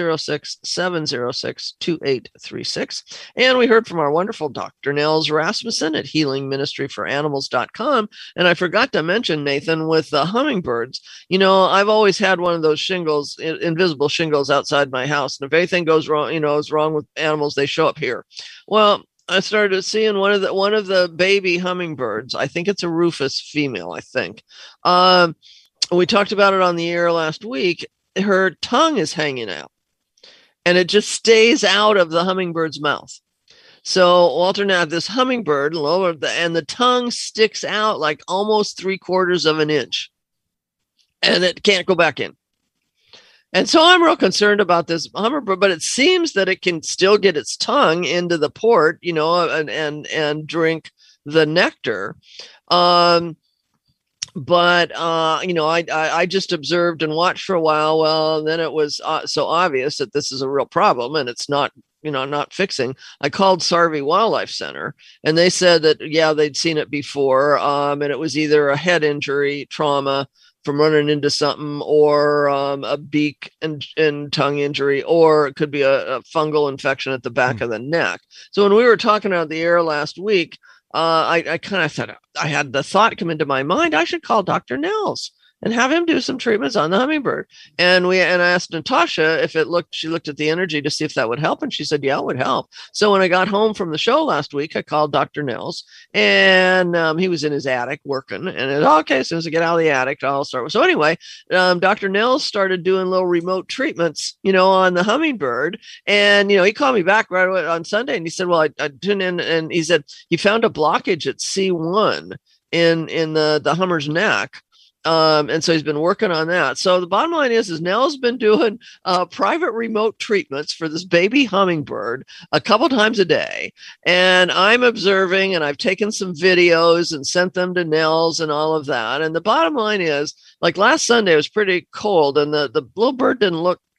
206-706-2836. And we heard from our wonderful Dr. Nels Rasmussen at healingministryforanimals.com. And I forgot to mention, Nathan, with the hummingbirds, you know, I've always had one of those shingles, invisible shingles outside my house. And if anything goes wrong, is wrong with animals, they show up here. Well, I started seeing one of the baby hummingbirds. I think it's a rufous female, I think. We talked about it on the air last week. Her tongue is hanging out, and it just stays out of the hummingbird's mouth. So Walter, now this hummingbird, and the tongue sticks out like almost 3/4 of an inch, and it can't go back in. And so I'm real concerned about this hummingbird, but it seems that it can still get its tongue into the port, and drink the nectar. But I just observed and watched for a while. Well, then it was so obvious that this is a real problem, and it's not fixing. I called Sarvey Wildlife Center, and they said that, yeah, they'd seen it before. And it was either a head injury, trauma from running into something, or a beak and tongue injury, or it could be a fungal infection at the back of the neck. So when we were talking on the air last week, I kind of thought, I had the thought come into my mind, I should call Dr. Nels and have him do some treatments on the hummingbird. And I asked Natasha if she looked at the energy to see if that would help. And she said, yeah, it would help. So when I got home from the show last week, I called Dr. Nels, and he was in his attic working, and okay, as soon as I get out of the attic, I'll start. So anyway, Dr. Nels started doing little remote treatments, on the hummingbird. And, he called me back right away on Sunday, and he said, well, I tuned in, and he said he found a blockage at C1 in the hummer's neck. And so he's been working on that. So the bottom line is Nell's been doing private remote treatments for this baby hummingbird a couple times a day. And I'm observing, and I've taken some videos and sent them to Nell's and all of that. And the bottom line is, like last Sunday, it was pretty cold, and the little bird didn't look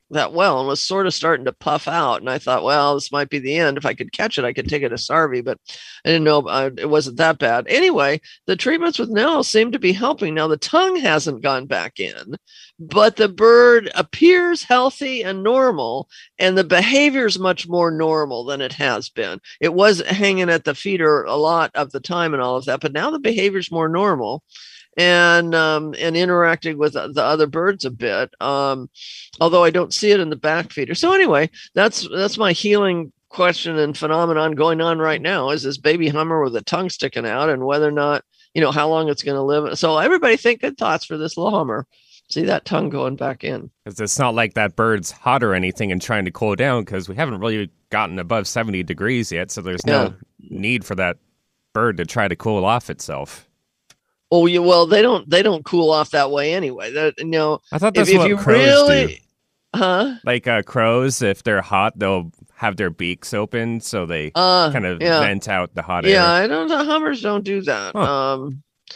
that well and was sort of starting to puff out. And I thought, well, this might be the end. If I could catch it, I could take it to Sarvi, but I didn't know it wasn't that bad. Anyway, the treatments with Nell seem to be helping. Now, the tongue hasn't gone back in, but the bird appears healthy and normal, and the behavior is much more normal than it has been. It was hanging at the feeder a lot of the time and all of that, but now the behavior is more normal. And interacting with the other birds a bit, although I don't see it in the back feeder. So anyway, that's my healing question and phenomenon going on right now, is this baby hummer with a tongue sticking out, and whether or not, how long it's going to live. So everybody think good thoughts for this little hummer. See that tongue going back in. Because it's not like that bird's hot or anything and trying to cool down, because we haven't really gotten above 70 degrees yet, so there's no need for that bird to try to cool off itself. Oh, yeah, well, they don't cool off that way anyway. I thought that's what crows do. Like crows, if they're hot, they'll have their beaks open, so they kind of vent out the hot air. Yeah, I don't. The hummers don't do that. Huh.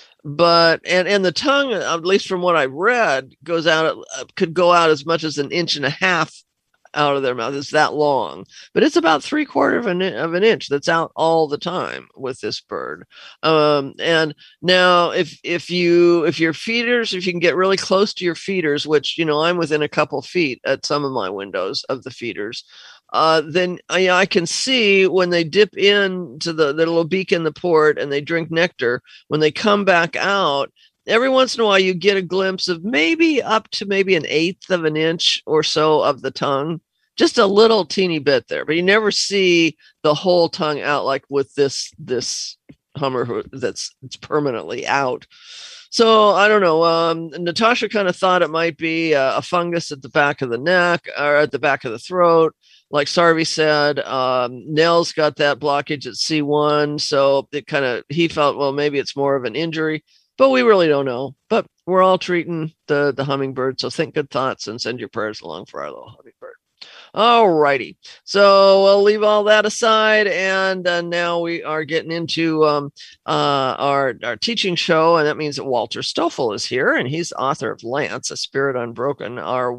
But the tongue, at least from what I read, could go out as much as 1.5 inches out of their mouth. It's that long, but it's about 3/4 of an inch that's out all the time with this bird. And now if your feeders, if you can get really close to your feeders, which I'm within a couple feet at some of my windows of the feeders, then I can see when they dip into the little beak in the port and they drink nectar, when they come back out, every once in a while you get a glimpse of maybe up to maybe 1/8 of an inch or so of the tongue, just a little teeny bit there, but you never see the whole tongue out like with this hummer it's permanently out. So I don't know. Natasha kind of thought it might be a fungus at the back of the neck or at the back of the throat. Like Sarvi said, Nell's got that blockage at C1. So he felt, well, maybe it's more of an injury, but we really don't know. But we're all treating the hummingbird. So think good thoughts and send your prayers along for our little hummingbird. All righty. So we'll leave all that aside. And now we are getting into our teaching show. And that means that Walter Stoffel is here, and he's author of Lance, A Spirit Unbroken,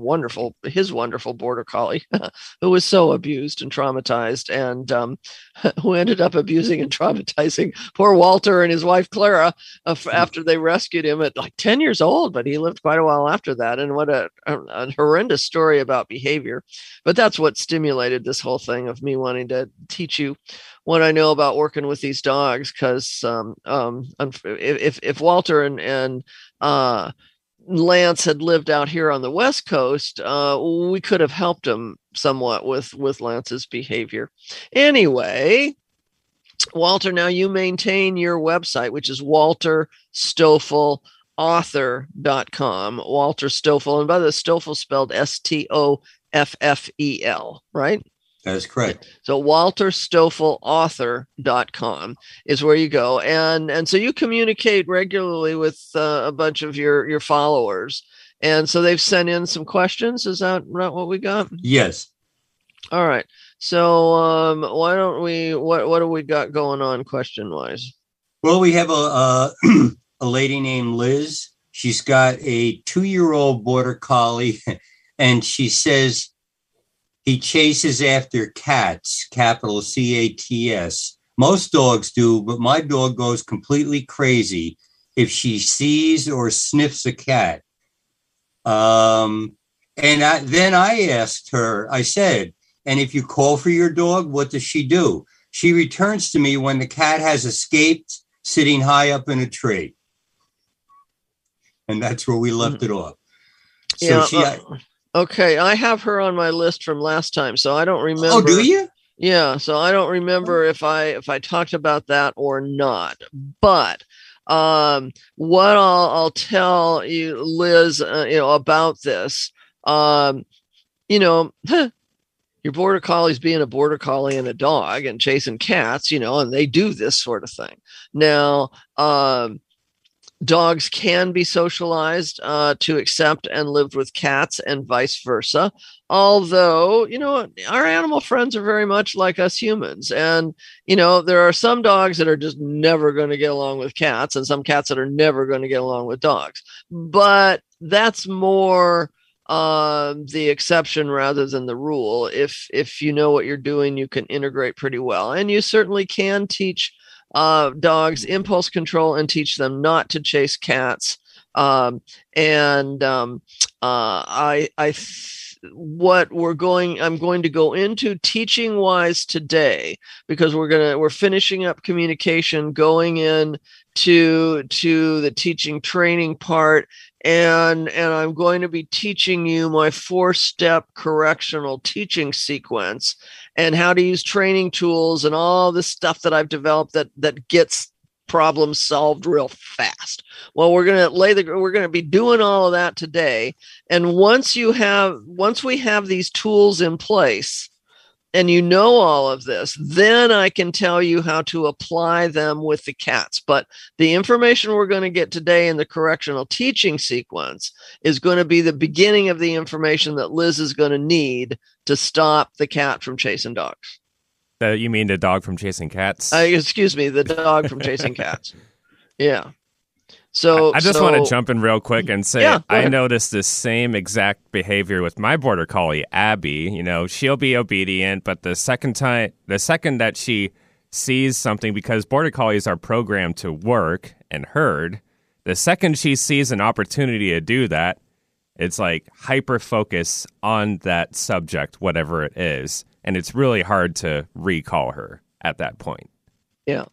his wonderful border collie who was so abused and traumatized, and who ended up abusing and traumatizing poor Walter and his wife, Clara, after they rescued him at like 10 years old. But he lived quite a while after that. And what a horrendous story about behavior. But that's what stimulated this whole thing of me wanting to teach you what I know about working with these dogs. Because if Walter and Lance had lived out here on the West Coast, we could have helped him somewhat with Lance's behavior. Anyway, Walter, now you maintain your website, which is WalterStoffelAuthor.com. Walter Stoffel, and by the Stoffel spelled Stoffel, right? That is correct. So WalterStoffelAuthor.com is where you go. And so you communicate regularly with a bunch of your followers. And so they've sent in some questions. Is that not what we got? Yes. All right. So why don't we, what do we got going on question wise? Well, we have a lady named Liz. She's got a 2-year-old border collie, and she says he chases after cats, capital C-A-T-S. Most dogs do, but my dog goes completely crazy if she sees or sniffs a cat. Then I asked her, I said, and if you call for your dog, what does she do? She returns to me when the cat has escaped, sitting high up in a tree. And that's where we left it off. So okay, I have her on my list from last time, so I don't remember. Oh, do you? Yeah, so I don't remember if I talked about that or not. But what I'll tell you, Liz, about this, your border collie's being a border collie and a dog and chasing cats, and they do this sort of thing. Now, dogs can be socialized to accept and live with cats and vice versa. Although, our animal friends are very much like us humans. And, there are some dogs that are just never going to get along with cats, and some cats that are never going to get along with dogs. But that's more the exception rather than the rule. If you know what you're doing, you can integrate pretty well, and you certainly can teach dogs impulse control and teach them not to chase cats. What I'm going to go into teaching wise today, because we're finishing up communication, going in to the teaching training part, and I'm going to be teaching you my 4-step correctional teaching sequence and how to use training tools and all this stuff that I've developed that gets problems solved real fast. Well, we're going to be doing all of that today. And once we have these tools in place and you know all of this, then I can tell you how to apply them with the cats. But the information we're going to get today in the correctional teaching sequence is going to be the beginning of the information that Liz is going to need to stop the cat from chasing dogs. You mean the dog from chasing cats? Excuse me, the dog from chasing cats. Yeah. So I just want to jump in real quick and say I noticed this same exact behavior with my border collie, Abby. You know, she'll be obedient, but the second that she sees something, because border collies are programmed to work and herd, the second she sees an opportunity to do that, it's like hyper focus on that subject, whatever it is. And it's really hard to recall her at that point. Yeah.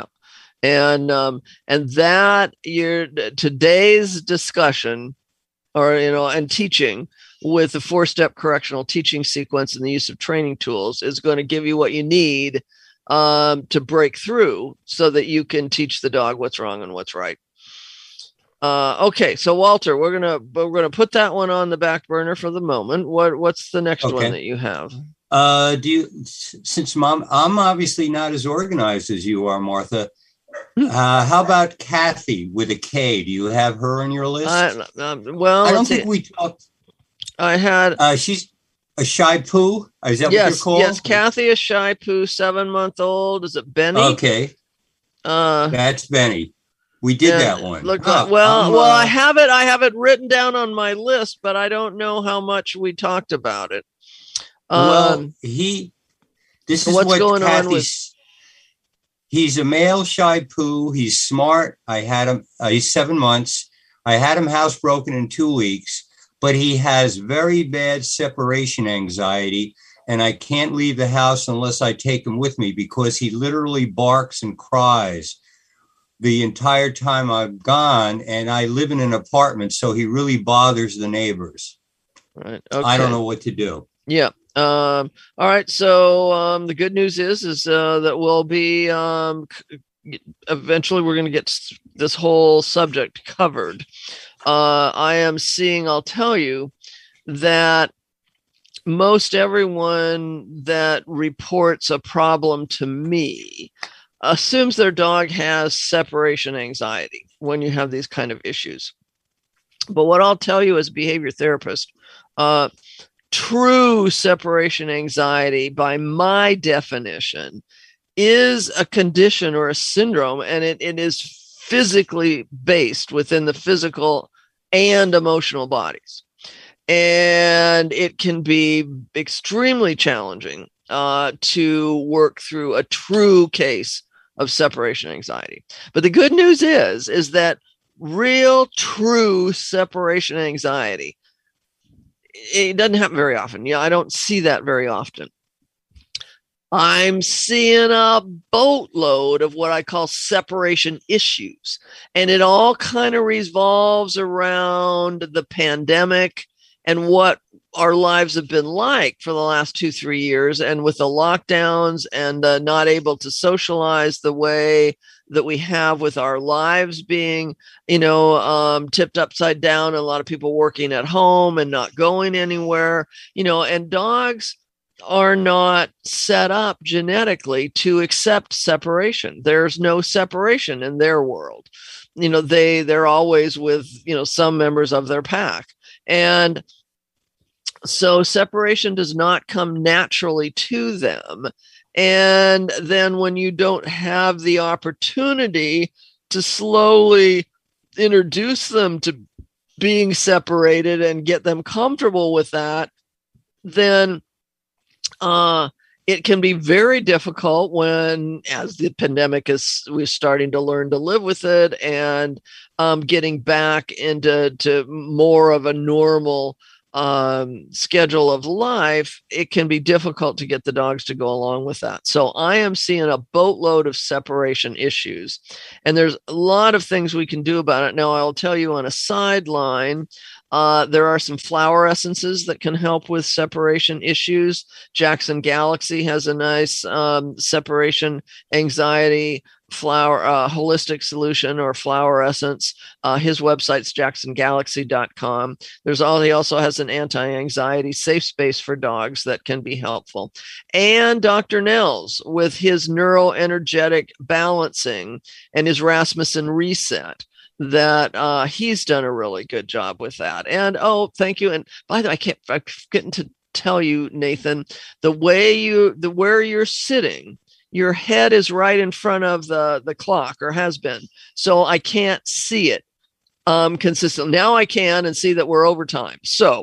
And that today's discussion and teaching with the 4-step correctional teaching sequence and the use of training tools is going to give you what you need to break through so that you can teach the dog what's wrong and what's right. Okay, so Walter, we're gonna put that one on the back burner for the moment. What's the next one that you have? Since I'm obviously not as organized as you are, Martha, how about Kathy with a K? Do you have her on your list? Well, I don't think we talked. I had. She's a Shih Poo. Is that what you're called? Yes, Kathy, a Shih Poo, 7-month-old. Is it Benny? Okay. That's Benny. We did that one. I have it written down on my list, but I don't know how much we talked about it. This is what's going on with. He's a male Shih Poo. He's smart. I had him. He's 7 months. I had him housebroken in 2 weeks, but he has very bad separation anxiety, and I can't leave the house unless I take him with me because he literally barks and cries the entire time I'm gone, and I live in an apartment, so he really bothers the neighbors. Right. Okay. I don't know what to do. Yeah. All right. So the good news is that we'll be eventually we're going to get this whole subject covered. I'll tell you that most everyone that reports a problem to me assumes their dog has separation anxiety when you have these kind of issues. But what I'll tell you as a behavior therapist, true separation anxiety, by my definition, is a condition or a syndrome, and it is physically based within the physical and emotional bodies. And it can be extremely challenging to work through a true case of separation anxiety. But the good news is that real, true separation anxiety, it doesn't happen very often. Yeah, I don't see that very often. I'm seeing a boatload of what I call separation issues. And it all kind of revolves around the pandemic and what our lives have been like for the last 2-3 years, and with the lockdowns and not able to socialize the way that we have, with our lives being, tipped upside down, and a lot of people working at home and not going anywhere, and dogs are not set up genetically to accept separation. There's no separation in their world. They're always with, some members of their pack. And so separation does not come naturally to them. And then when you don't have the opportunity to slowly introduce them to being separated and get them comfortable with that, then it can be very difficult when, as the pandemic we're starting to learn to live with it, and getting back into more of a normal schedule of life, it can be difficult to get the dogs to go along with that. So I am seeing a boatload of separation issues, and there's a lot of things we can do about it. Now, I'll tell you on a sideline, there are some flower essences that can help with separation issues. Jackson Galaxy has a nice separation anxiety flower holistic solution or flower essence. His website's jacksongalaxy.com. He also has an anti-anxiety safe space for dogs that can be helpful. And Dr. Nels with his neuroenergetic balancing and his Rasmussen reset, that he's done a really good job with that. And thank you. And by the way, I'm getting to tell you, Nathan, where you're sitting, your head is right in front of the clock, or has been. So I can't see it consistently. Now I can, and see that we're over time. So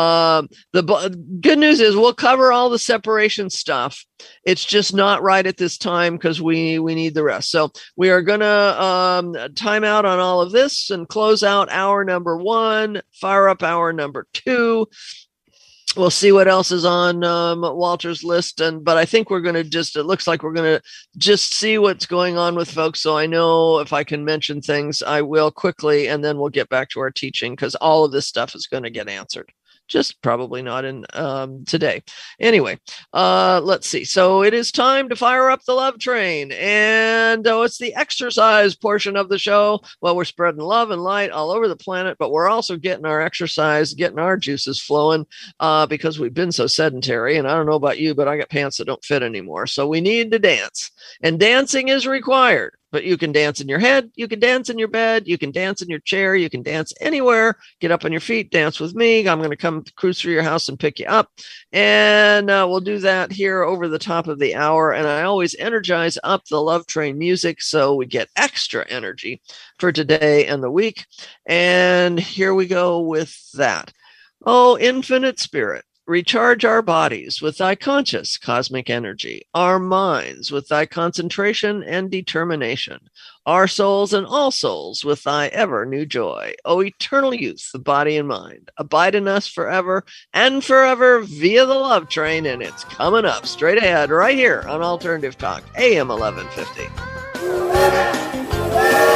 the good news is we'll cover all the separation stuff. It's just not right at this time because we need the rest. So we are going to time out on all of this and close out hour number 1, fire up hour number 2. We'll see what else is on Walter's list. But I think we're going to it looks like we're going to just see what's going on with folks. So I know if I can mention things, I will quickly, and then we'll get back to our teaching, because all of this stuff is going to get answered. Just probably not in today. Anyway, let's see. So it is time to fire up the love train. And it's the exercise portion of the show. Well, we're spreading love and light all over the planet, but we're also getting our exercise, getting our juices flowing because we've been so sedentary. And I don't know about you, but I got pants that don't fit anymore. So we need to dance. And dancing is required. But you can dance in your head, you can dance in your bed, you can dance in your chair, you can dance anywhere. Get up on your feet, dance with me. I'm going to come cruise through your house and pick you up. And we'll do that here over the top of the hour. And I always energize up the Love Train music so we get extra energy for today and the week. And here we go with that. Oh, infinite spirit. Recharge our bodies with thy conscious cosmic energy, our minds with thy concentration and determination, our souls and all souls with thy ever new joy. O eternal youth, the body and mind, abide in us forever and forever via the Love Train, and it's coming up straight ahead right here on Alternative Talk, AM 1150.